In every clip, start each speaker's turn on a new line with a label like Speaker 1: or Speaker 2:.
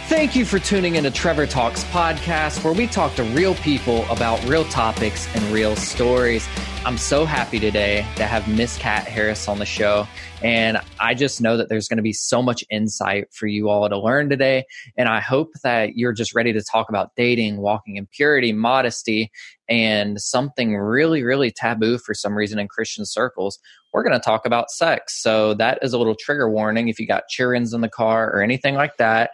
Speaker 1: Thank you for tuning into Trevor Talks podcast, where we talk to real people about real topics and real stories. I'm so happy today to have Miss Kat Harris on the show. And I just know that there's going to be so much insight for you all to learn today. And I hope that you're just ready to talk about dating, walking in purity, modesty, and something really, really taboo for some reason in Christian circles. We're going to talk about sex. So that is a little trigger warning if you got children in the car or anything like that.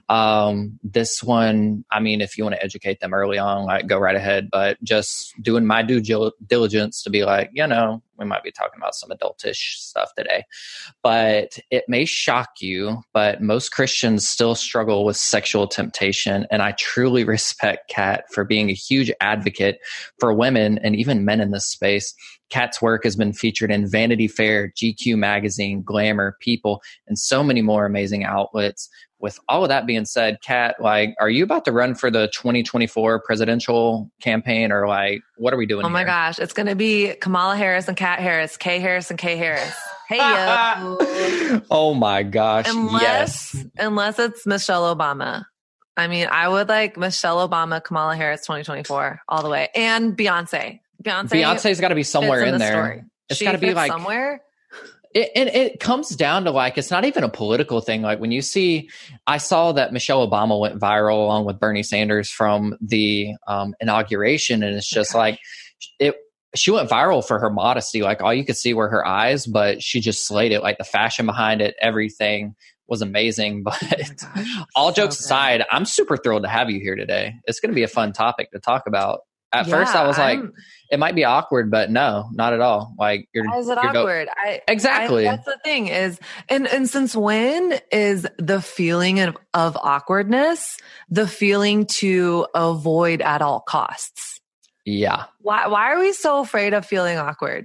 Speaker 1: This one, I mean, if you want to educate them early on, like, go right ahead. But just doing my due diligence to be like, you know, we might be talking about some adultish stuff today. But it may shock you, but most Christians still struggle with sexual temptation. And I truly respect Kat for being a huge advocate for women and even men in this space. Kat's work has been featured in Vanity Fair, GQ magazine, Glamour, People, and so many more amazing outlets. With all of that being said, Kat, like, are you about to run for the 2024 presidential campaign, or like, what are we doing?
Speaker 2: Oh my gosh, it's going to be Kamala Harris and Kat Harris, K Harris and K Harris. Hey, yo.
Speaker 1: Oh my gosh.
Speaker 2: Unless it's Michelle Obama. I mean, I would like Michelle Obama, Kamala Harris 2024 all the way. And Beyonce's
Speaker 1: got to be somewhere in there.
Speaker 2: Story.
Speaker 1: It's got to be like
Speaker 2: somewhere.
Speaker 1: It comes down to, like, it's not even a political thing. Like, when you see, I saw that Michelle Obama went viral along with Bernie Sanders from the inauguration. And it's just like, she went viral for her modesty. Like, all you could see were her eyes, but she just slayed it. Like, the fashion behind it, everything was amazing. But all jokes aside, I'm super thrilled to have you here today. It's going to be a fun topic to talk about. At first, I was like, it might be awkward, but no, not at all. Like,
Speaker 2: why is it awkward?
Speaker 1: Exactly.
Speaker 2: That's the thing is, and since when is the feeling of awkwardness the feeling to avoid at all costs?
Speaker 1: Yeah.
Speaker 2: Why are we so afraid of feeling awkward?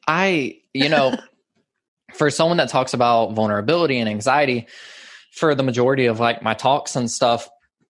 Speaker 1: For someone that talks about vulnerability and anxiety, for the majority of like my talks and stuff,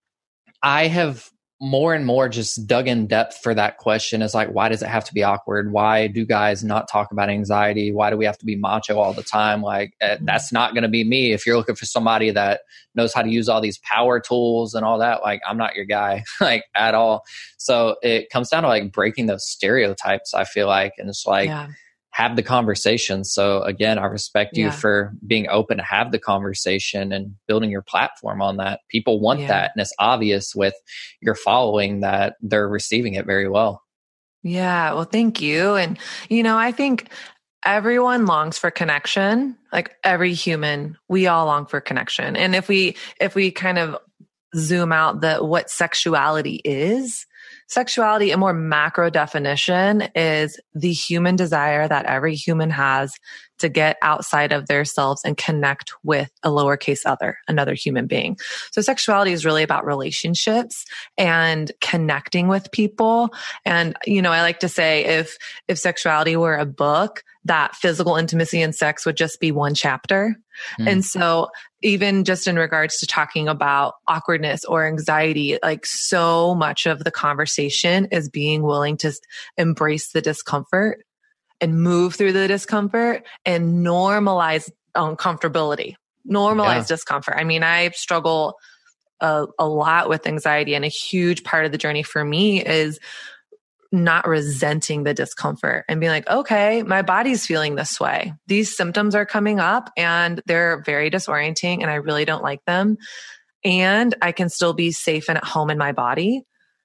Speaker 1: I have more and more just dug in depth for that question. Is like, why does it have to be awkward? Why do guys not talk about anxiety? Why do we have to be macho all the time? Like, that's not going to be me. If you're looking for somebody that knows how to use all these power tools and all that, like, I'm not your guy, like, at all. So it comes down to like breaking those stereotypes, I feel like. And it's like, have the conversation. So again, I respect you for being open to have the conversation and building your platform on that. People want that. And it's obvious with your following that they're receiving it very well. Yeah.
Speaker 2: Well, thank you. And, I think everyone longs for connection. Like, every human, we all long for connection. And if we kind of zoom out what sexuality is, sexuality, a more macro definition, is the human desire that every human has to get outside of themselves and connect with a lowercase other, another human being. So sexuality is really about relationships and connecting with people. And, I like to say if sexuality were a book, that physical intimacy and sex would just be one chapter. And so even just in regards to talking about awkwardness or anxiety, like, so much of the conversation is being willing to embrace the discomfort and move through the discomfort and normalize uncomfortability, normalize discomfort. I mean, I struggle a lot with anxiety, and a huge part of the journey for me is not resenting the discomfort and being like, okay, my body's feeling this way. These symptoms are coming up and they're very disorienting and I really don't like them. And I can still be safe and at home in my body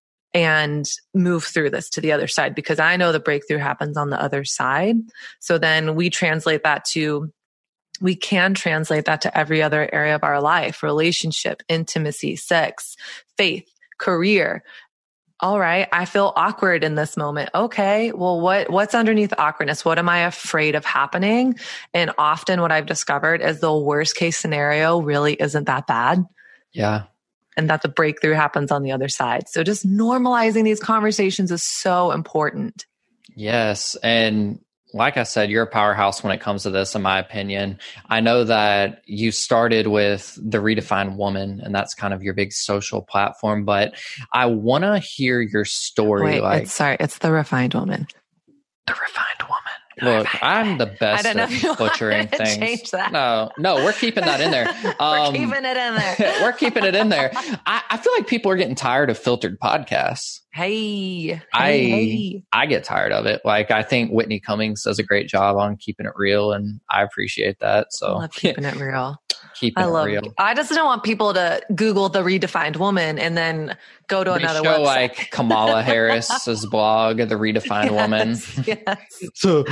Speaker 2: and move through this to the other side, because I know the breakthrough happens on the other side. So then we can translate that to every other area of our life: relationship, intimacy, sex, faith, career. All right, I feel awkward in this moment. Okay, well, what's underneath the awkwardness? What am I afraid of happening? And often what I've discovered is the worst case scenario really isn't that bad.
Speaker 1: Yeah.
Speaker 2: And that the breakthrough happens on the other side. So just normalizing these conversations is so important.
Speaker 1: Yes. And like I said, you're a powerhouse when it comes to this, in my opinion. I know that you started with the Redefined Woman, and that's kind of your big social platform, but I want to hear your story.
Speaker 2: Wait, it's the Refined Woman.
Speaker 1: The Refined Woman. Look, I'm the best at butchering things.
Speaker 2: Change that.
Speaker 1: No, we're keeping that in there.
Speaker 2: We're keeping it in there.
Speaker 1: We're keeping it in there. I feel like people are getting tired of filtered podcasts.
Speaker 2: Hey.
Speaker 1: I get tired of it. Like, I think Whitney Cummings does a great job on keeping it real, and I appreciate that. So
Speaker 2: I love keeping it real.
Speaker 1: Keeping it real.
Speaker 2: I just don't want people to Google The Redefined Woman and then go to another website.
Speaker 1: Like Kamala Harris's blog, The Redefined Woman.
Speaker 2: Yes.
Speaker 1: So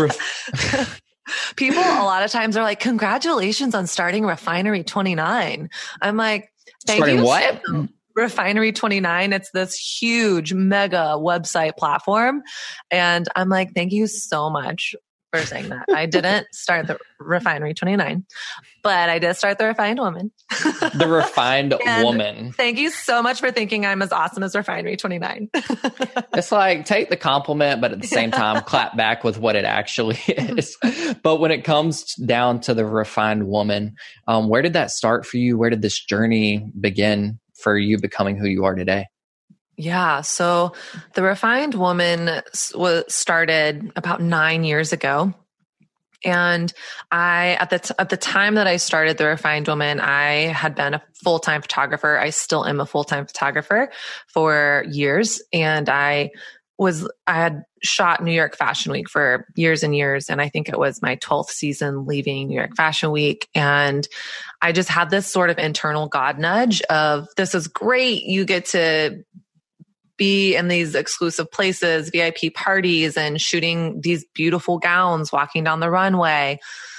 Speaker 2: people a lot of times are like, congratulations on starting Refinery 29. I'm like, thank you.
Speaker 1: What?
Speaker 2: Refinery 29. It's this huge mega website platform. And I'm like, thank you so much for saying that. I didn't start the Refinery 29, but I did start the Refined Woman.
Speaker 1: The Refined Woman.
Speaker 2: Thank you so much for thinking I'm as awesome as Refinery 29.
Speaker 1: It's like, take the compliment, but at the same time, clap back with what it actually is. But when it comes down to the Refined Woman, where did that start for you? Where did this journey begin for you becoming who you are today?
Speaker 2: Yeah. So the Refined Woman was started about 9 years ago. And at the time that I started the Refined Woman, I had been a full-time photographer. I still am a full-time photographer for years. And I had shot New York Fashion Week for years and years. And I think it was my 12th season leaving New York Fashion Week. And I just had this sort of internal God nudge of, this is great. You get to be in these exclusive places, VIP parties, and shooting these beautiful gowns, walking down the runway.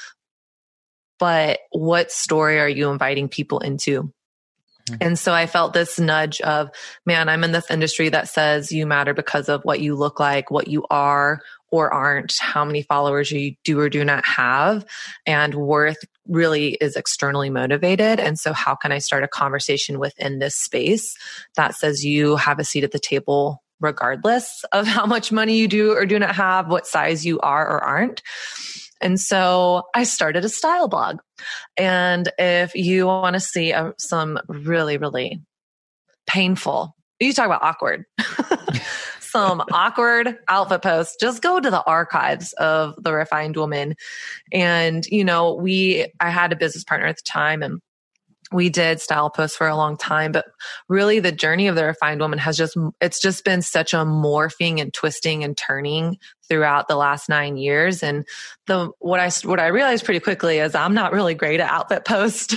Speaker 2: But what story are you inviting people into? And so I felt this nudge of, man, I'm in this industry that says you matter because of what you look like, what you are or aren't, how many followers you do or do not have, and worth really is externally motivated. And so how can I start a conversation within this space that says you have a seat at the table regardless of how much money you do or do not have, what size you are or aren't? And so I started a style blog. And if you want to see some really, really painful, you talk about awkward, some awkward outfit posts, just go to the archives of the Refined Woman. And, I had a business partner at the time, and we did style posts for a long time, but really the journey of the Refined Woman it's just been such a morphing and twisting and turning throughout the last 9 years. And what I realized pretty quickly is I'm not really great at outfit posts.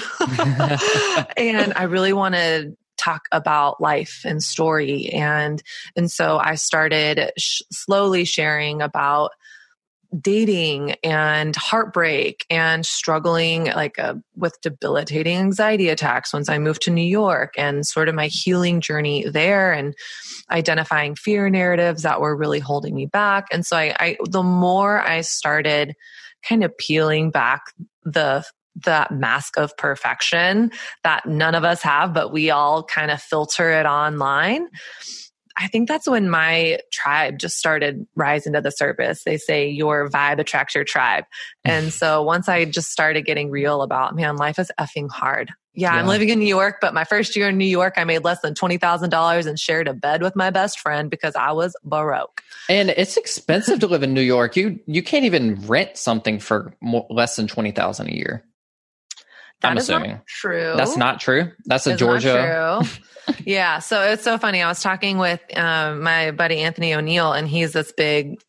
Speaker 2: And I really want to talk about life and story. And so I started slowly sharing about dating and heartbreak and struggling with debilitating anxiety attacks once I moved to New York, and sort of my healing journey there, and identifying fear narratives that were really holding me back. And so the more I started kind of peeling back that mask of perfection that none of us have, but we all kind of filter it online, I think that's when my tribe just started rising to the surface. They say your vibe attracts your tribe. And so once I just started getting real about, man, life is effing hard. Yeah, I'm living in New York, but my first year in New York, I made less than $20,000 and shared a bed with my best friend because I was broke.
Speaker 1: And it's expensive to live in New York. You can't even rent something for less than $20,000 a year. I'm assuming.
Speaker 2: Not true.
Speaker 1: That's not true. That's a Georgia.
Speaker 2: Not true. Yeah. So it's so funny. I was talking with my buddy Anthony O'Neill, and he's this big,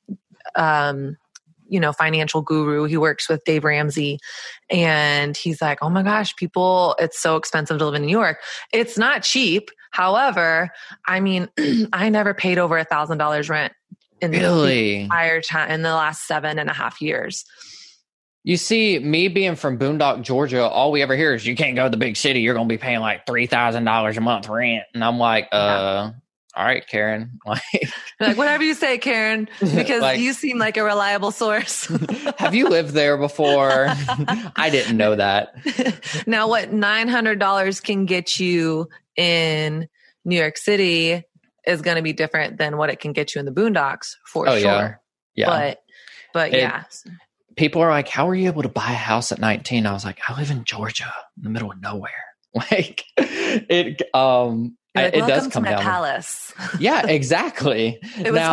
Speaker 2: financial guru. He works with Dave Ramsey, and he's like, "Oh my gosh, it's so expensive to live in New York. It's not cheap. However, I mean, I never paid over $1,000 rent in the entire time in the last 7.5 years."
Speaker 1: You see, me being from Boondock, Georgia, all we ever hear is you can't go to the big city. You're going to be paying like $3,000 a month rent. And I'm like, all right, Karen.
Speaker 2: Like, whatever you say, Karen, because you seem like a reliable source.
Speaker 1: Have you lived there before? I didn't know that.
Speaker 2: Now, what $900 can get you in New York City is going to be different than what it can get you in the Boondocks, for sure. Yeah. But yeah.
Speaker 1: People are like, how are you able to buy a house at 19? I was like, I live in Georgia in the middle of nowhere.
Speaker 2: You're like,
Speaker 1: It does
Speaker 2: welcome to
Speaker 1: come
Speaker 2: my
Speaker 1: down.
Speaker 2: palace.
Speaker 1: Yeah, exactly.
Speaker 2: It was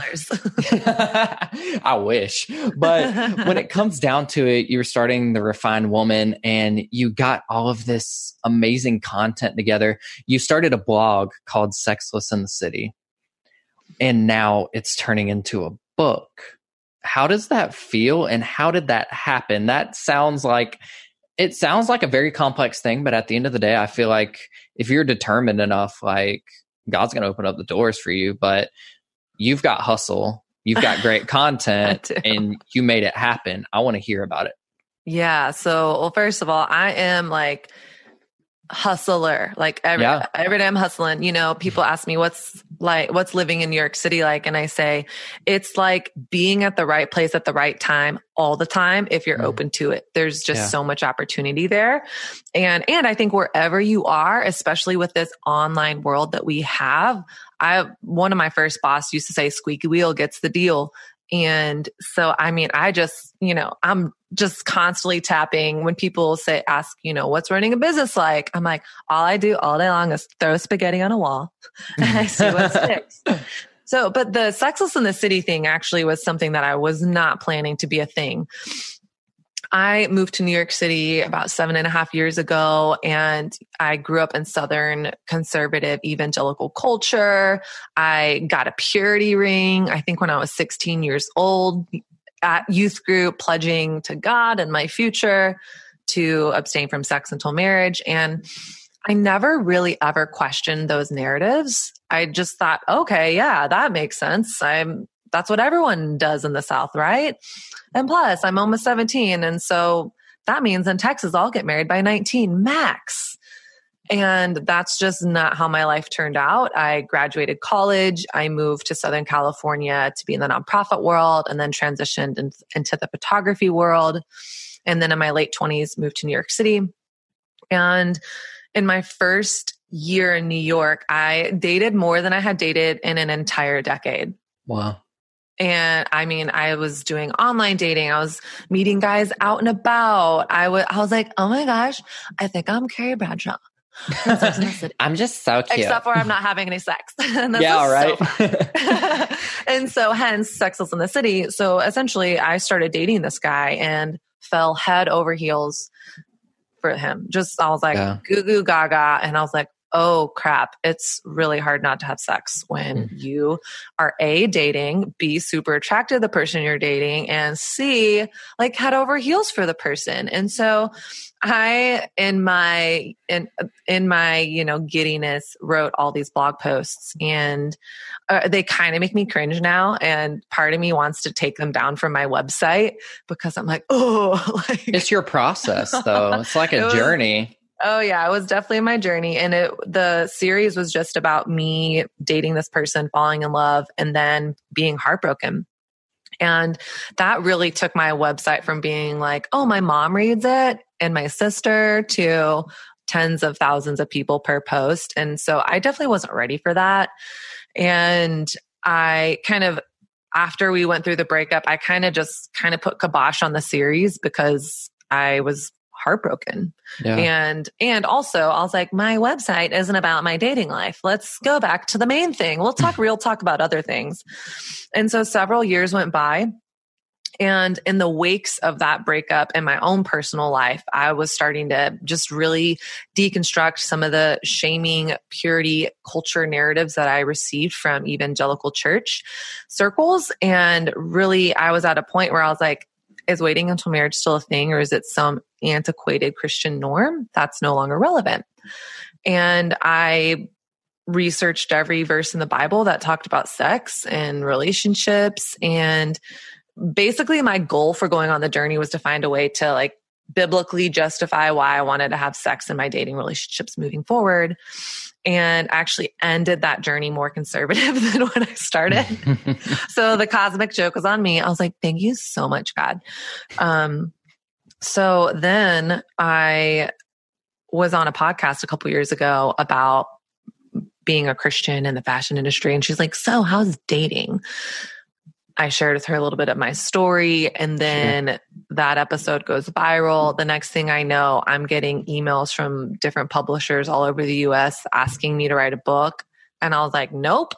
Speaker 1: $5. I wish. But when it comes down to it, you're starting The Refined Woman and you got all of this amazing content together. You started a blog called Sexless in the City, and now it's turning into a book. How does that feel, and how did that happen? It sounds like a very complex thing, but at the end of the day, I feel like if you're determined enough, like God's going to open up the doors for you. But you've got hustle, you've got great content, and you made it happen. I want to hear about it.
Speaker 2: Yeah. So, well, first of all, I am like hustler. Like every day I'm hustling. You know, people ask me what's living in New York City like, and I say it's like being at the right place at the right time all the time if you're open to it. There's just so much opportunity there. And I think wherever you are, especially with this online world that we have, one of my first boss used to say squeaky wheel gets the deal. And so, I mean, I'm just constantly tapping when people ask, what's running a business like? I'm like, all I do all day long is throw spaghetti on a wall and I see what sticks. So, but the Sexless in the City thing actually was something that I was not planning to be a thing. I moved to New York City about 7.5 years ago, and I grew up in Southern conservative evangelical culture. I got a purity ring, I think when I was 16 years old, at youth group, pledging to God and my future to abstain from sex until marriage. And I never really ever questioned those narratives. I just thought, okay, yeah, that makes sense. That's what everyone does in the South, right? And plus, I'm almost 17. And so that means in Texas, I'll get married by 19 max. And that's just not how my life turned out. I graduated college. I moved to Southern California to be in the nonprofit world, and then transitioned into the photography world. And then in my late 20s, moved to New York City. And in my first year in New York, I dated more than I had dated in an entire decade.
Speaker 1: Wow. And
Speaker 2: I mean, I was doing online dating. I was meeting guys out and about. I was like, oh my gosh, I think I'm Carrie Bradshaw.
Speaker 1: I'm just so cute.
Speaker 2: Except for I'm not having any sex. And
Speaker 1: yeah, right.
Speaker 2: So and so hence Sexless in the City. So essentially I started dating this guy and fell head over heels for him. I was like, goo goo gaga. And I was like, oh crap, it's really hard not to have sex when you are A, dating, B, super attracted to the person you're dating, and C, like head over heels for the person. And so I, in my giddiness, wrote all these blog posts, and they kind of make me cringe now. And part of me wants to take them down from my website because I'm like, oh,
Speaker 1: it's your process though. It's like a journey.
Speaker 2: Oh yeah, it was definitely my journey. And the series was just about me dating this person, falling in love, and then being heartbroken. And that really took my website from being like, oh, my mom reads it and my sister, to tens of thousands of people per post. And so I definitely wasn't ready for that. And I after we went through the breakup, I kind of put kibosh on the series because I was heartbroken. Yeah. And also I was like, my website isn't about my dating life. Let's go back to the main thing. We'll talk about other things. And so several years went by, and in the wakes of that breakup in my own personal life, I was starting to just really deconstruct some of the shaming purity culture narratives that I received from evangelical church circles. And really, I was at a point where I was like, is waiting until marriage still a thing, or is it some antiquated Christian norm that's no longer relevant? And I researched every verse in the Bible that talked about sex and relationships. And basically my goal for going on the journey was to find a way to like biblically justify why I wanted to have sex in my dating relationships moving forward. And actually ended that journey more conservative than when I started. So the cosmic joke was on me. I was like, thank you so much, God. So then I was on a podcast a couple years ago about being a Christian in the fashion industry. And she's like, so how's dating? I shared with her a little bit of my story, and then that episode goes viral. The next thing I know, I'm getting emails from different publishers all over the US asking me to write a book. And I was like, nope.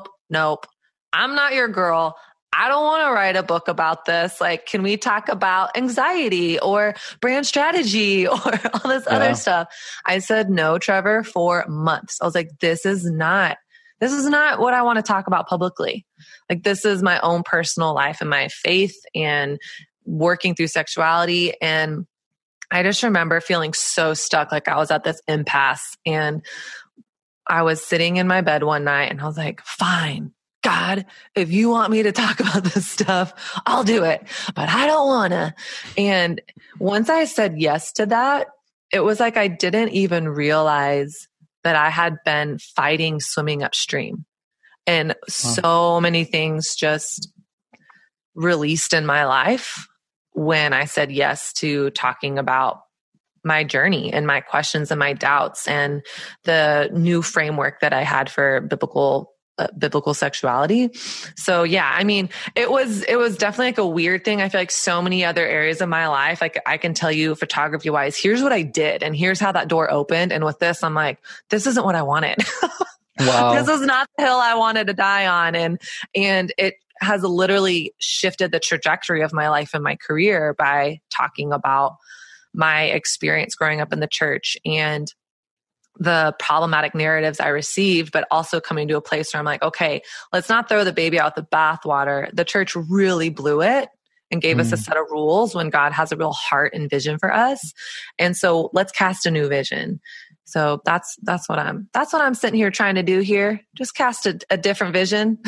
Speaker 2: I'm not your girl. I don't want to write a book about this. Like, can we talk about anxiety or brand strategy or all this other stuff? I said no, Trevor, for months. I was like, this is not what I want to talk about publicly. Like, this is my own personal life and my faith and working through sexuality. And I just remember feeling so stuck. Like, I was at this impasse, and I was sitting in my bed one night and I was like, fine, God, if you want me to talk about this stuff, I'll do it, but I don't want to. And once I said yes to that, it was like I didn't even realize that I had been fighting swimming upstream. And so many things just released in my life when I said yes to talking about my journey and my questions and my doubts and the new framework that I had for biblical sexuality. So yeah, I mean, it was definitely like a weird thing. I feel like so many other areas of my life, like I can tell you photography wise, here's what I did and here's how that door opened. And with this, I'm like, this isn't what I wanted. Wow. This is not the hill I wanted to die on. And it has literally shifted the trajectory of my life and my career by talking about my experience growing up in the church and the problematic narratives I received, but also coming to a place where I'm like, okay, let's not throw the baby out the bathwater. The church really blew it and gave us a set of rules when God has a real heart and vision for us. And so let's cast a new vision. So that's what I'm sitting here trying to do here. Just cast a different vision.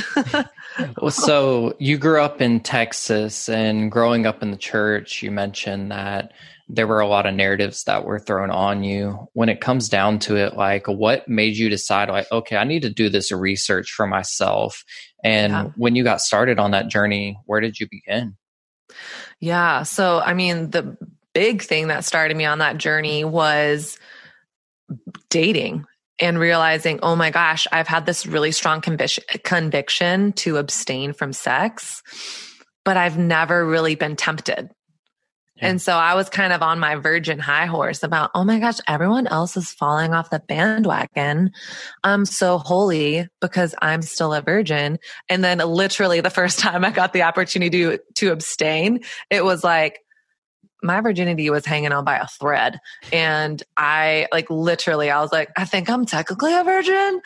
Speaker 1: So you grew up in Texas, and growing up in the church, you mentioned that there were a lot of narratives that were thrown on you. When it comes down to it, like, what made you decide, like, okay, I need to do this research for myself? And when you got started on that journey, where did you begin?
Speaker 2: Yeah. So, I mean, the big thing that started me on that journey was dating and realizing, oh my gosh, I've had this really strong conviction to abstain from sex, but I've never really been tempted. And so I was kind of on my virgin high horse about, oh my gosh, everyone else is falling off the bandwagon. I'm so holy because I'm still a virgin. And then literally the first time I got the opportunity to abstain, it was like my virginity was hanging on by a thread. And I was like, I think I'm technically a virgin.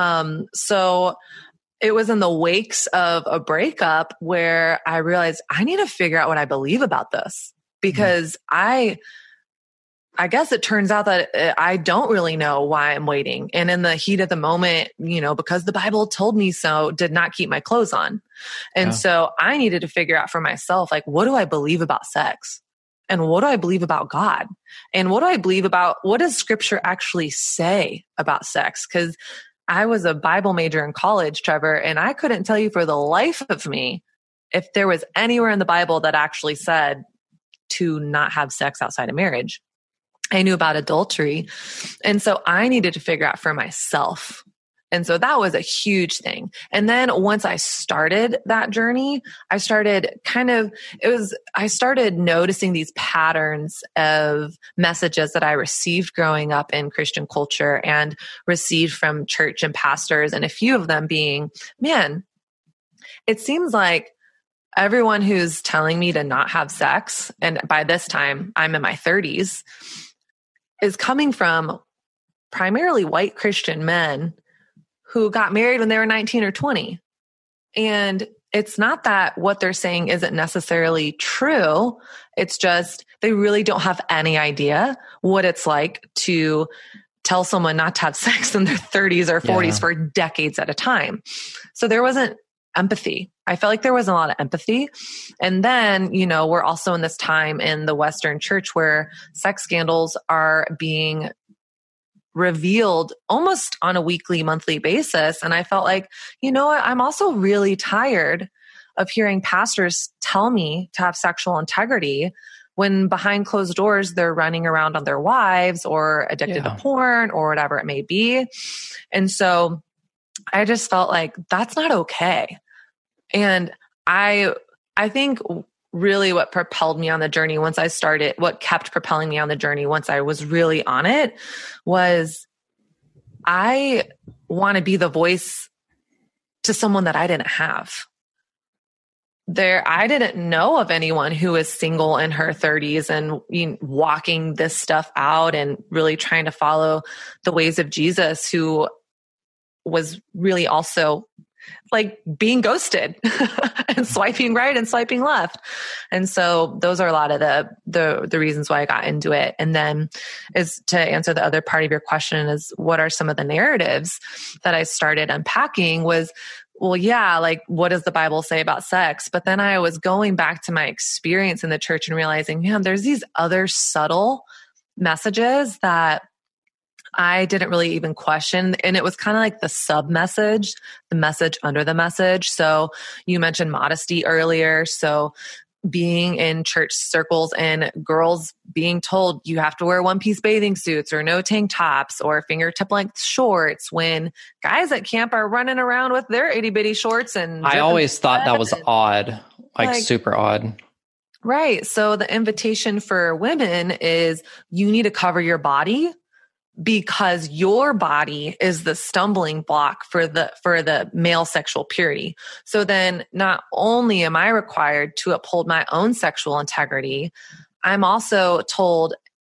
Speaker 2: So it was in the wakes of a breakup where I realized I need to figure out what I believe about this. Because I guess it turns out that I don't really know why I'm waiting. And in the heat of the moment, because the Bible told me so, did not keep my clothes on. And so I needed to figure out for myself, like, what do I believe about sex? And what do I believe about God? And what do I believe about, what does scripture actually say about sex? Because I was a Bible major in college, Trevor, and I couldn't tell you for the life of me if there was anywhere in the Bible that actually said to not have sex outside of marriage. I knew about adultery. And so I needed to figure out for myself. And so that was a huge thing. And then once I started that journey, I started noticing these patterns of messages that I received growing up in Christian culture and received from church and pastors. And a few of them being, man, it seems like everyone who's telling me to not have sex, and by this time I'm in my 30s, is coming from primarily white Christian men who got married when they were 19 or 20. And it's not that what they're saying isn't necessarily true. It's just they really don't have any idea what it's like to tell someone not to have sex in their 30s or 40s for decades at a time. So there wasn't empathy. I felt like there wasn't a lot of empathy. And then, we're also in this time in the Western church where sex scandals are being revealed almost on a weekly, monthly basis. And I felt like, what? I'm also really tired of hearing pastors tell me to have sexual integrity when behind closed doors, they're running around on their wives or addicted to porn or whatever it may be. And so I just felt like that's not okay. And I think really what propelled me on the journey once I started, what kept propelling me on the journey once I was really on it, was I want to be the voice to someone that I didn't have. I didn't know of anyone who was single in her 30s and walking this stuff out and really trying to follow the ways of Jesus, who was really also like being ghosted and swiping right and swiping left. And so those are a lot of the reasons why I got into it. And then is to answer the other part of your question is, what are some of the narratives that I started unpacking was, well, yeah, like what does the Bible say about sex? But then I was going back to my experience in the church and realizing, man, there's these other subtle messages that I didn't really even question. And it was kind of like the sub message, the message under the message. So you mentioned modesty earlier. So being in church circles and girls being told you have to wear one-piece bathing suits or no tank tops or fingertip length shorts, when guys at camp are running around with their itty bitty shorts. And
Speaker 1: I always thought that was odd, like super odd.
Speaker 2: Right. So the invitation for women is you need to cover your body, because your body is the stumbling block for the male sexual purity. So then not only am I required to uphold my own sexual integrity, I'm also told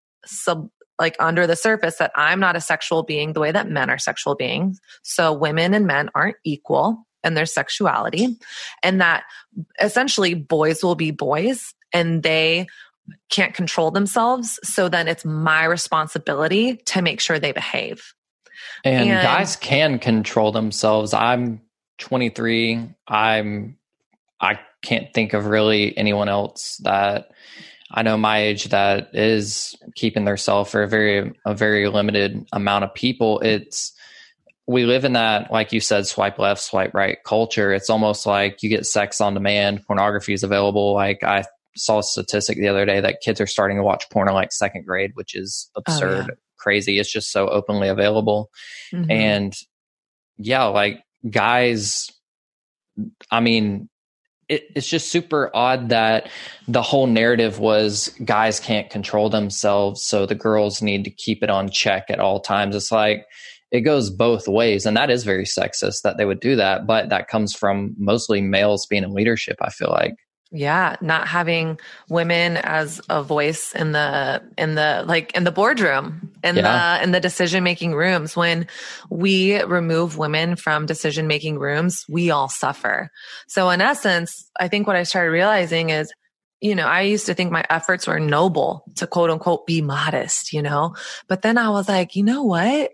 Speaker 2: under the surface that I'm not a sexual being the way that men are sexual beings. So women and men aren't equal in their sexuality, and that essentially boys will be boys and they can't control themselves. So then it's my responsibility to make sure they behave.
Speaker 1: And guys can control themselves. I'm 23. I can't think of really anyone else that I know my age that is keeping themselves for a very limited amount of people. We live in that, like you said, swipe left, swipe right culture. It's almost like you get sex on demand. Pornography is available. Like I saw a statistic the other day that kids are starting to watch porn in like second grade, which is absurd, crazy. It's just so openly available. Mm-hmm. And yeah, like guys, I mean, it's just super odd that the whole narrative was guys can't control themselves, so the girls need to keep it on check at all times. It's like, it goes both ways. And that is very sexist that they would do that. But that comes from mostly males being in leadership, I feel like.
Speaker 2: Yeah, not having women as a voice in the boardroom, in the decision-making rooms. When we remove women from decision-making rooms, we all suffer. So in essence, I think what I started realizing is, I used to think my efforts were noble to quote unquote be modest, but then I was like, you know what?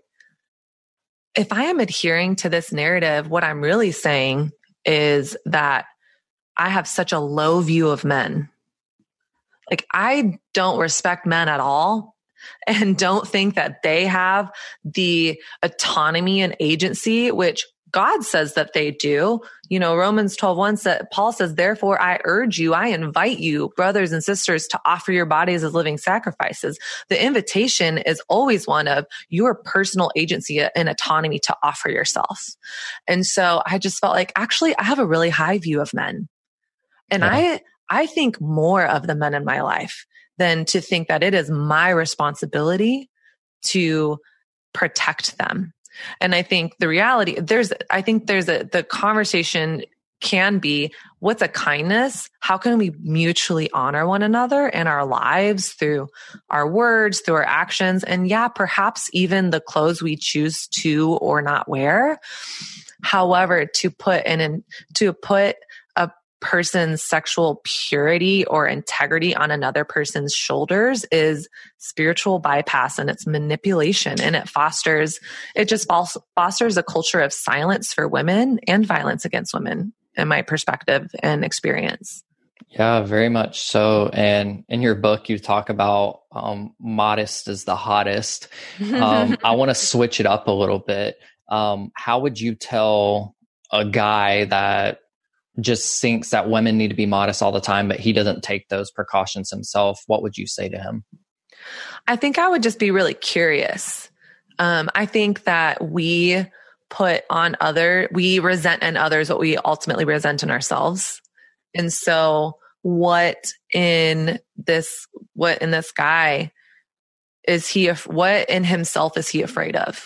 Speaker 2: If I am adhering to this narrative, what I'm really saying is that I have such a low view of men. Like I don't respect men at all and don't think that they have the autonomy and agency, which God says that they do. Romans 12:1 said, Paul says, therefore I urge you, I invite you, brothers and sisters, to offer your bodies as living sacrifices. The invitation is always one of your personal agency and autonomy to offer yourself. And so I just felt like, actually, I have a really high view of men. And I think more of the men in my life than to think that it is my responsibility to protect them. And I think the reality, the conversation can be, what's a kindness? How can we mutually honor one another in our lives through our words, through our actions, and perhaps even the clothes we choose to or not wear. However, to put a person's sexual purity or integrity on another person's shoulders is spiritual bypass, and it's manipulation, and it fosters a culture of silence for women and violence against women, in my perspective and experience.
Speaker 1: Yeah, very much so. And in your book, you talk about modest is the hottest. I want to switch it up a little bit. How would you tell a guy that just thinks that women need to be modest all the time, but he doesn't take those precautions himself? What would you say to him?
Speaker 2: I think I would just be really curious. I think that we resent in others what we ultimately resent in ourselves. And so what in this guy what in himself is he afraid of?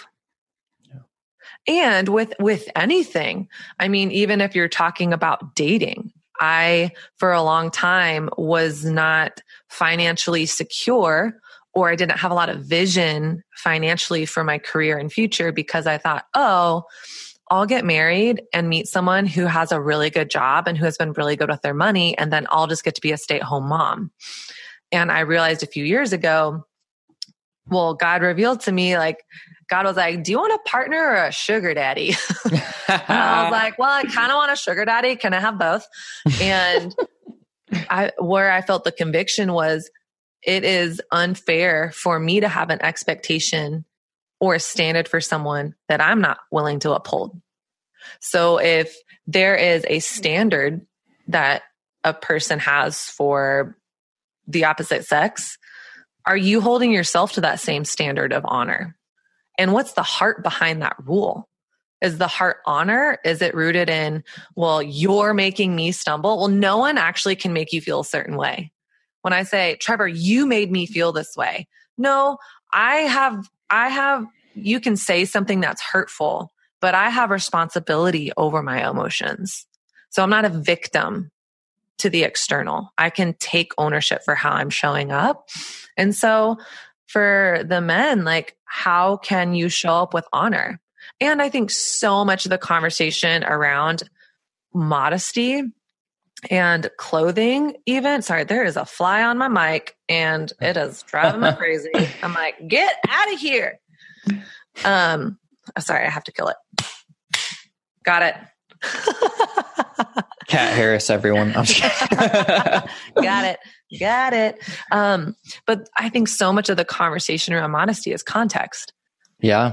Speaker 2: And with anything, I mean, even if you're talking about dating, I, for a long time, was not financially secure, or I didn't have a lot of vision financially for my career and future, because I thought, oh, I'll get married and meet someone who has a really good job and who has been really good with their money, and then I'll just get to be a stay-at-home mom. And I realized a few years ago, well, God revealed to me, like, God was like, do you want a partner or a sugar daddy? And I was like, well, I kind of want a sugar daddy. Can I have both? And where I felt the conviction was, it is unfair for me to have an expectation or a standard for someone that I'm not willing to uphold. So if there is a standard that a person has for the opposite sex, are you holding yourself to that same standard of honor? And what's the heart behind that rule? Is the heart honor? Is it rooted in, well, you're making me stumble? Well, no one actually can make you feel a certain way. When I say, Trevor, you made me feel this way. No, I have, you can say something that's hurtful, but I have responsibility over my emotions. So I'm not a victim to the external. I can take ownership for how I'm showing up. And so for the men, like, how can you show up with honor? And I think so much of the conversation around modesty and clothing, even, sorry, there is a fly on my mic and it is driving me crazy. I'm like, get out of here. Sorry, I have to kill it. Got it.
Speaker 1: Kat Harris, everyone. I'm just
Speaker 2: Got it. But I think so much of the conversation around modesty is context.
Speaker 1: Yeah.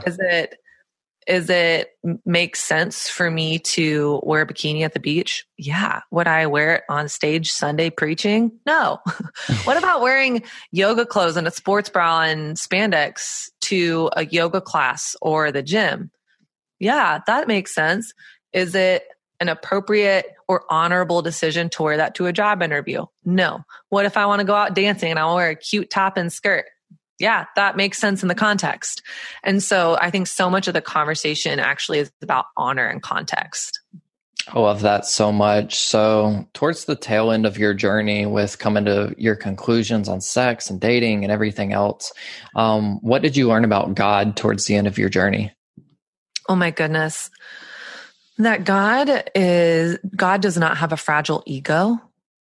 Speaker 2: Is it make sense for me to wear a bikini at the beach? Yeah. Would I wear it on stage Sunday preaching? No. What about wearing yoga clothes and a sports bra and spandex to a yoga class or the gym? Yeah, that makes sense. Is it an appropriate or honorable decision to wear that to a job interview? No. What if I want to go out dancing and I want to wear a cute top and skirt? Yeah, that makes sense in the context. And so I think so much of the conversation actually is about honor and context.
Speaker 1: I love that so much. So towards the tail end of your journey with coming to your conclusions on sex and dating and everything else, what did you learn about God towards the end of your journey?
Speaker 2: Oh my goodness. That God does not have a fragile ego.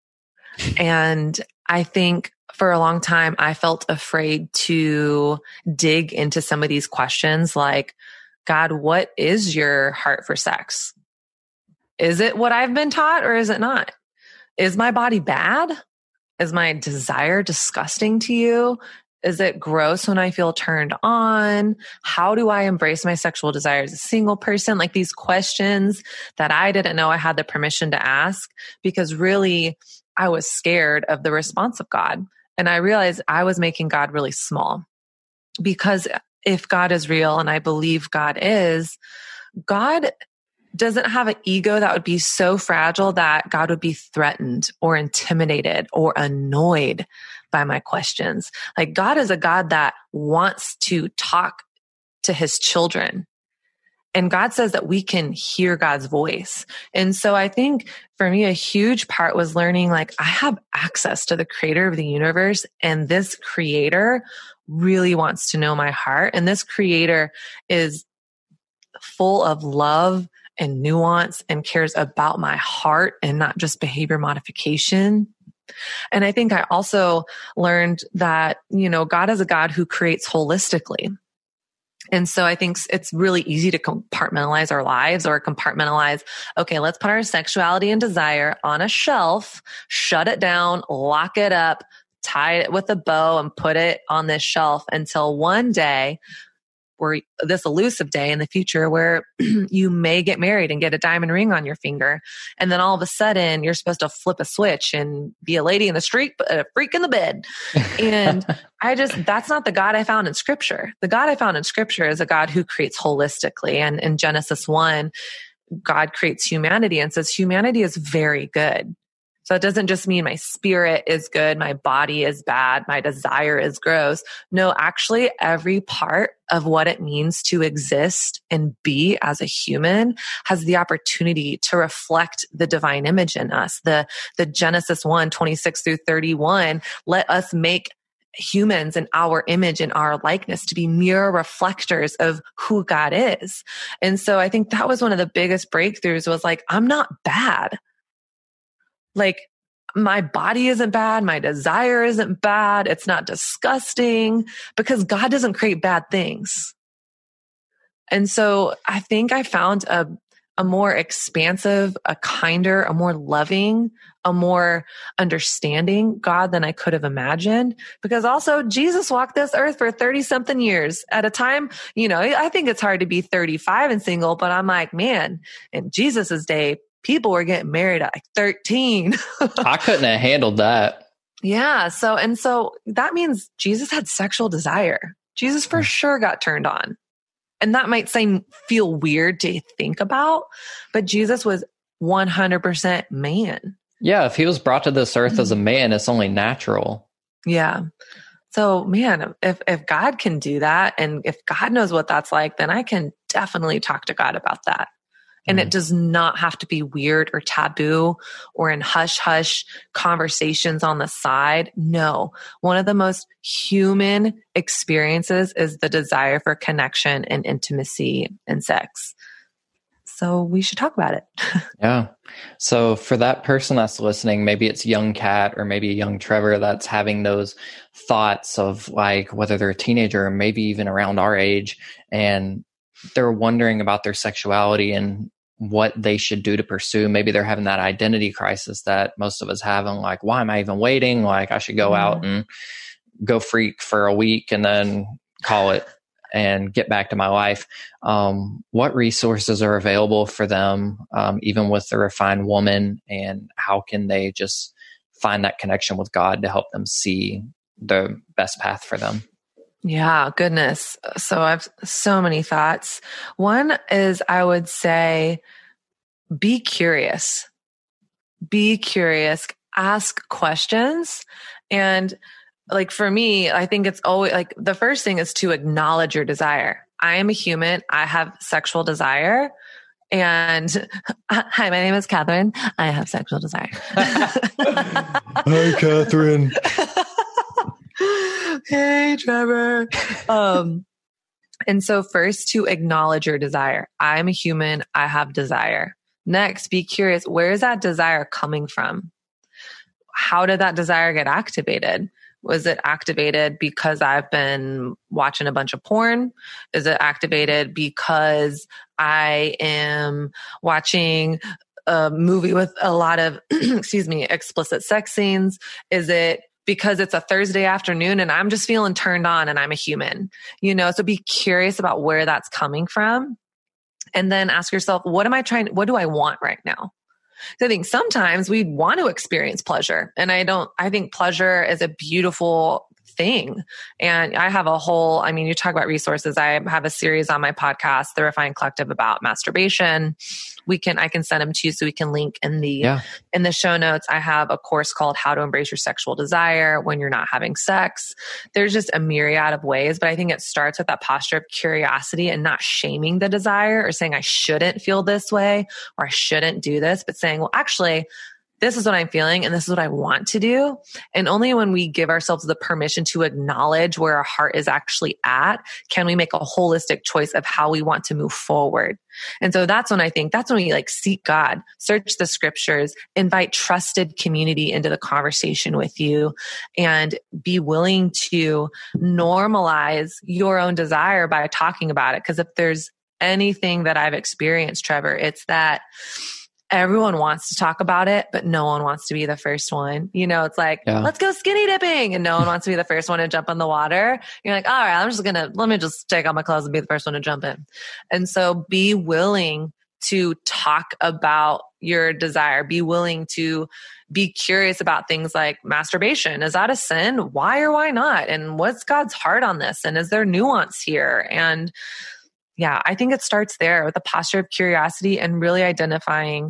Speaker 2: And I think for a long time, I felt afraid to dig into some of these questions like, God, what is your heart for sex? Is it what I've been taught or is it not? Is my body bad? Is my desire disgusting to you? Is it gross when I feel turned on? How do I embrace my sexual desire as a single person? Like these questions that I didn't know I had the permission to ask, because really I was scared of the response of God. And I realized I was making God really small, because if God is real, and I believe God is, God doesn't have an ego that would be so fragile that God would be threatened or intimidated or annoyed by my questions. Like, God is a God that wants to talk to his children. And God says that we can hear God's voice. And so I think for me, a huge part was learning, like, I have access to the creator of the universe, and this creator really wants to know my heart. And this creator is full of love and nuance and cares about my heart and not just behavior modification. And I think I also learned that, God is a God who creates holistically. And so I think it's really easy to compartmentalize our lives, or compartmentalize, okay, let's put our sexuality and desire on a shelf, shut it down, lock it up, tie it with a bow, and put it on this shelf until one day, or this elusive day in the future, where you may get married and get a diamond ring on your finger. And then all of a sudden you're supposed to flip a switch and be a lady in the street, but a freak in the bed. And that's not the God I found in scripture. The God I found in scripture is a God who creates holistically. And in Genesis 1, God creates humanity and says humanity is very good. So it doesn't just mean my spirit is good, my body is bad, my desire is gross. No, actually every part of what it means to exist and be as a human has the opportunity to reflect the divine image in us. The Genesis 1:26-31, let us make humans in our image and our likeness to be mere reflectors of who God is. And so I think that was one of the biggest breakthroughs, was like, I'm not bad. Like, my body isn't bad. My desire isn't bad. It's not disgusting, because God doesn't create bad things. And so I think I found a more expansive, a kinder, a more loving, a more understanding God than I could have imagined. Because also Jesus walked this earth for 30 something years at a time. I think it's hard to be 35 and single, but I'm like, man, in Jesus's day, people were getting married at like 13.
Speaker 1: I couldn't have handled that.
Speaker 2: Yeah. So that means Jesus had sexual desire. Jesus for sure got turned on. And that might feel weird to think about, but Jesus was 100% man.
Speaker 1: Yeah. If he was brought to this earth as a man, it's only natural.
Speaker 2: Yeah. So man, if God can do that, and if God knows what that's like, then I can definitely talk to God about that. And it does not have to be weird or taboo or in hush-hush conversations on the side. No, one of the most human experiences is the desire for connection and intimacy and sex. So we should talk about it.
Speaker 1: Yeah. So for that person that's listening, maybe it's young Kat or maybe young Trevor that's having those thoughts of like, whether they're a teenager or maybe even around our age, and they're wondering about their sexuality and what they should do to pursue. Maybe they're having that identity crisis that most of us have. And like, why am I even waiting? Like, I should go out and go freak for a week and then call it and get back to my life. What resources are available for them, even with the refined woman, and how can they just find that connection with God to help them see the best path for them?
Speaker 2: Yeah, goodness. So I have so many thoughts. One is, I would say, be curious. Be curious. Ask questions. And like for me, I think it's always like the first thing is to acknowledge your desire. I am a human. I have sexual desire. And hi, my name is Catherine. I have sexual desire.
Speaker 1: Hi, Catherine.
Speaker 2: Hey, Trevor. And so first, to acknowledge your desire. I'm a human. I have desire. Next, be curious. Where is that desire coming from? How did that desire get activated? Was it activated because I've been watching a bunch of porn? Is it activated because I am watching a movie with a lot of, explicit sex scenes? Is it because it's a Thursday afternoon and I'm just feeling turned on and I'm a human? So be curious about where that's coming from. And then ask yourself, what do I want right now? So I think sometimes we want to experience pleasure. And I think pleasure is a beautiful thing. And I have you talk about resources. I have a series on my podcast, The Refined Collective, about masturbation. I can send them to you so we can link in the show notes. I have a course called How to Embrace Your Sexual Desire When You're Not Having Sex. There's just a myriad of ways, but I think it starts with that posture of curiosity and not shaming the desire or saying I shouldn't feel this way or I shouldn't do this, but saying, well, actually, this is what I'm feeling and this is what I want to do. And only when we give ourselves the permission to acknowledge where our heart is actually at, can we make a holistic choice of how we want to move forward. And so that's when we seek God, search the scriptures, invite trusted community into the conversation with you, and be willing to normalize your own desire by talking about it. Because if there's anything that I've experienced, Trevor, it's that everyone wants to talk about it, but no one wants to be the first one. It's like, let's go skinny dipping. And no one wants to be the first one to jump in the water. You're like, all right, let me just take off my clothes and be the first one to jump in. And so be willing to talk about your desire. Be willing to be curious about things like masturbation. Is that a sin? Why or why not? And what's God's heart on this? And is there nuance here? And yeah, I think it starts there with a posture of curiosity and really identifying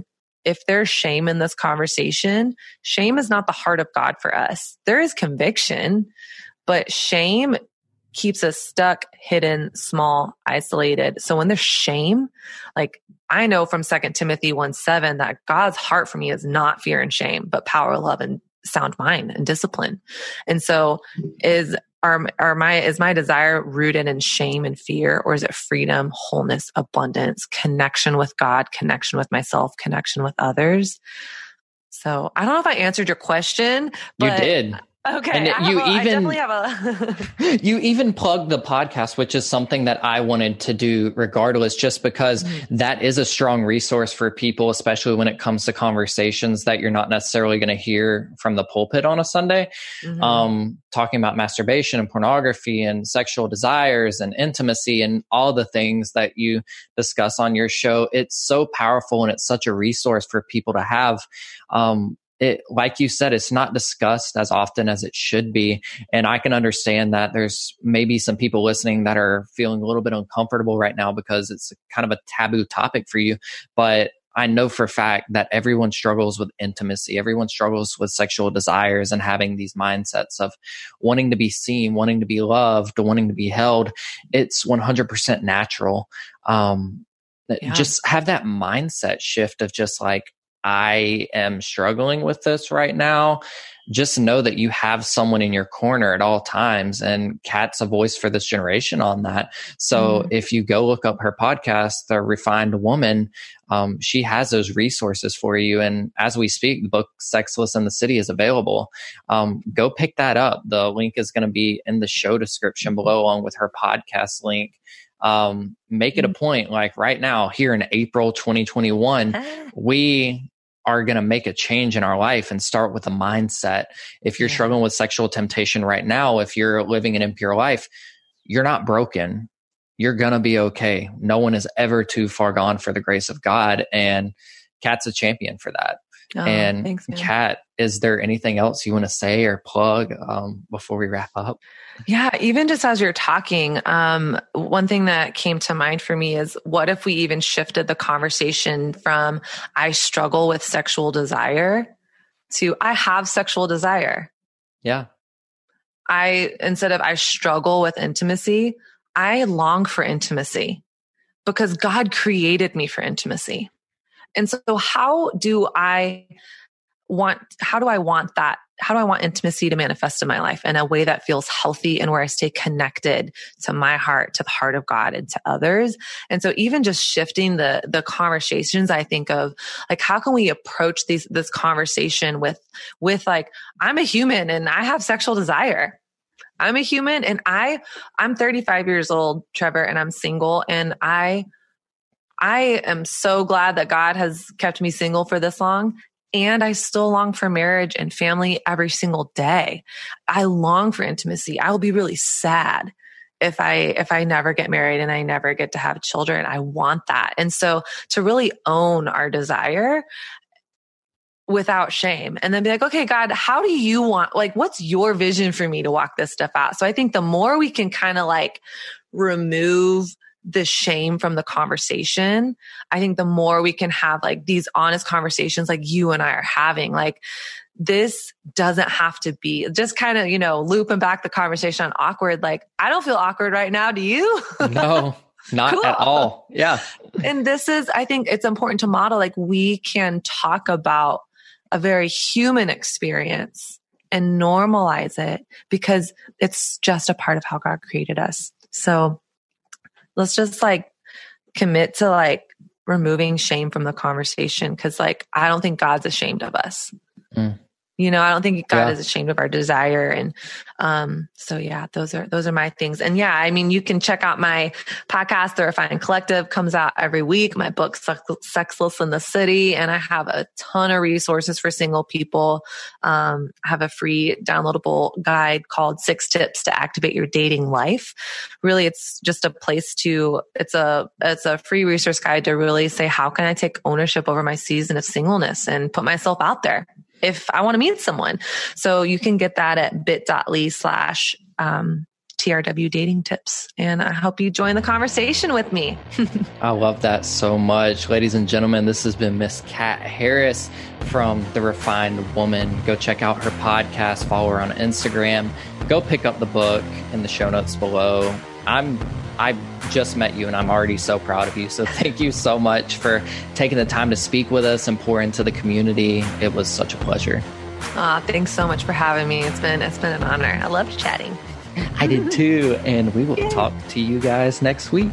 Speaker 2: if there's shame in this conversation, shame is not the heart of God for us. There is conviction, but shame keeps us stuck, hidden, small, isolated. So when there's shame, like I know from 2 Timothy 1:7 that God's heart for me is not fear and shame, but power, love, and sound mind and discipline. And so is my desire rooted in shame and fear, or is it freedom, wholeness, abundance, connection with God, connection with myself, connection with others? So I don't know if I answered your question, but
Speaker 1: you did.
Speaker 2: Okay.
Speaker 1: And
Speaker 2: I definitely have a
Speaker 1: you even plugged the podcast, which is something that I wanted to do regardless, just because that is a strong resource for people, especially when it comes to conversations that you're not necessarily going to hear from the pulpit on a Sunday. Talking about masturbation and pornography and sexual desires and intimacy and all the things that you discuss on your show. It's so powerful, and it's such a resource for people to have. Like you said, it's not discussed as often as it should be. And I can understand that there's maybe some people listening that are feeling a little bit uncomfortable right now because it's kind of a taboo topic for you. But I know for a fact that everyone struggles with intimacy. Everyone struggles with sexual desires and having these mindsets of wanting to be seen, wanting to be loved, wanting to be held. It's 100% natural. Just have that mindset shift of just like, I am struggling with this right now. Just know that you have someone in your corner at all times, and Kat's a voice for this generation on that. So if you go look up her podcast, The Refined Woman, she has those resources for you. And as we speak, the book Sexless in the City is available. Go pick that up. The link is going to be in the show description below, along with her podcast link. Make it a point, like right now, here in April 2021, we are going to make a change in our life and start with a mindset. If you're struggling with sexual temptation right now, if you're living an impure life, you're not broken. You're going to be okay. No one is ever too far gone for the grace of God. And Kat's a champion for that. And thanks, Kat, is there anything else you want to say or plug before we wrap up?
Speaker 2: Yeah, even just as you're talking, one thing that came to mind for me is, what if we even shifted the conversation from I struggle with sexual desire to I have sexual desire?
Speaker 1: Yeah.
Speaker 2: Instead of I struggle with intimacy, I long for intimacy because God created me for intimacy. And so how do I want that? How do I want intimacy to manifest in my life in a way that feels healthy and where I stay connected to my heart, to the heart of God, and to others? And so even just shifting the conversations, I think of like, how can we approach this conversation with like, I'm a human and I have sexual desire. I'm a human and I'm 35 years old, Trevor, and I'm single, and I am so glad that God has kept me single for this long. And I still long for marriage and family every single day. I long for intimacy. I will be really sad if I never get married and I never get to have children. I want that. And so to really own our desire without shame, and then be like, okay, God, how do you want, like, what's your vision for me to walk this stuff out? So I think the more we can kind of like remove the shame from the conversation, I think the more we can have like these honest conversations like you and I are having. Like, this doesn't have to be just kind of, looping back the conversation on awkward. Like, I don't feel awkward right now. Do you?
Speaker 1: No, not cool. At all. Yeah.
Speaker 2: And I think it's important to model, like, we can talk about a very human experience and normalize it because it's just a part of how God created us. So let's just like commit to like removing shame from the conversation. Cause like, I don't think God's ashamed of us. I don't think God is ashamed of our desire. And, so yeah, those are my things. And yeah, I mean, you can check out my podcast, The Refined Collective, comes out every week. My book, Sexless in the City. And I have a ton of resources for single people. I have a free downloadable guide called 6 Tips to Activate Your Dating Life. Really, it's just a place it's a free resource guide to really say, how can I take ownership over my season of singleness and put myself out there if I want to meet someone. So you can get that at bit.ly/TRT TRW Dating Tips. And I hope you join the conversation with me.
Speaker 1: I love that so much. Ladies and gentlemen, this has been Miss Kat Harris from The Refined Woman. Go check out her podcast, follow her on Instagram, go pick up the book in the show notes below. I just met you and I'm already so proud of you. So thank you so much for taking the time to speak with us and pour into the community. It was such a pleasure.
Speaker 2: Thanks so much for having me. It's been an honor. I loved chatting.
Speaker 1: I did too. And we will talk to you guys next week.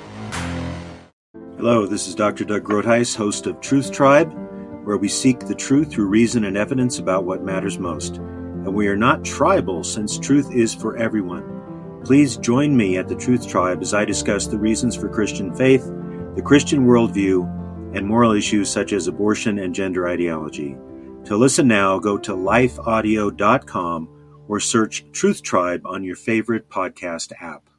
Speaker 3: Hello, this is Dr. Doug Groothuis, host of Truth Tribe, where we seek the truth through reason and evidence about what matters most. And we are not tribal, since truth is for everyone. Please join me at the Truth Tribe as I discuss the reasons for Christian faith, the Christian worldview, and moral issues such as abortion and gender ideology. To listen now, go to lifeaudio.com or search Truth Tribe on your favorite podcast app.